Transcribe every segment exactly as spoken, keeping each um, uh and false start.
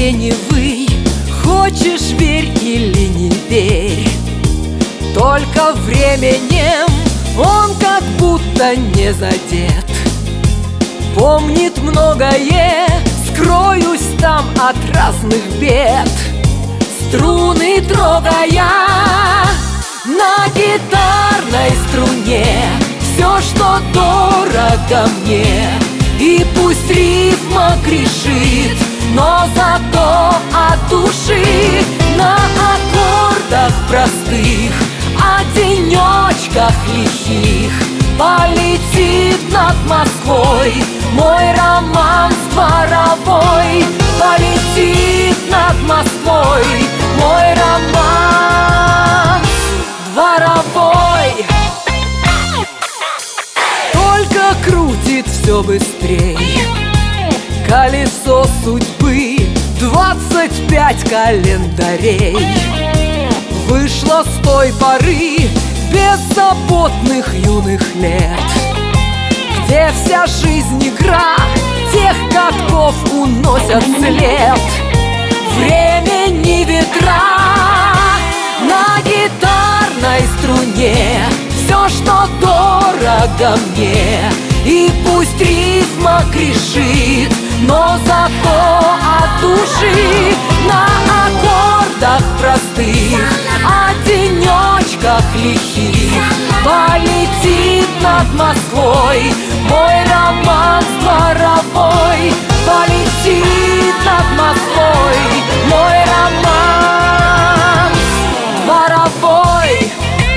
тебе не вый, хочешь верь или не верь, только временем он как будто не задет. Помнит многое, скроюсь там от разных бед. Струны трогая на гитарной струне, все, что дорого мне. И пусть рифма грешит, но зато от души на аккордах простых, о денечках лихих полетит над Москвой мой романс дворовой. Полетит над Москвой мой романс дворовой. Только крутит все быстрей колесо судьбы, двадцать пять календарей. Вышло с той поры беззаботных юных лет, где вся жизнь игра тех катков уносят след. Времени ветра на гитарной струне, все, что дорого мне. И пусть рифма грешит, но зато от души на аккордах простых, о денечках лихих полетит над Москвой мой романс дворовой. Полетит над Москвой мой романс дворовой.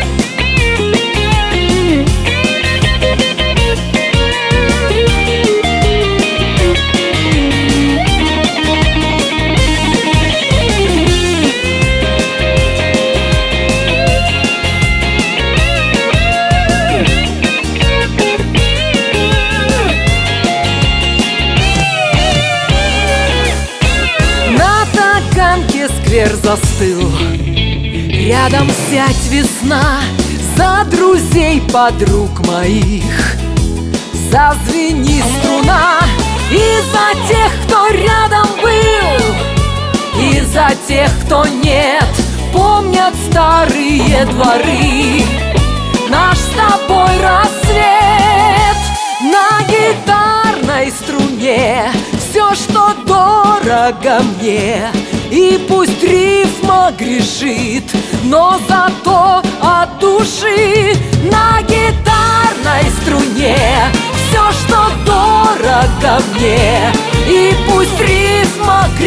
Сквер застыл, рядом сядь, весна, за друзей, подруг моих. Зазвени струна и за тех, кто рядом был, и за тех, кто нет, помнят старые дворы. Наш с тобой рассвет на гитарной струне, все, что дорого мне. И пусть рифма грешит, но зато от души на гитарной струне, все, что дорого мне. И пусть рифма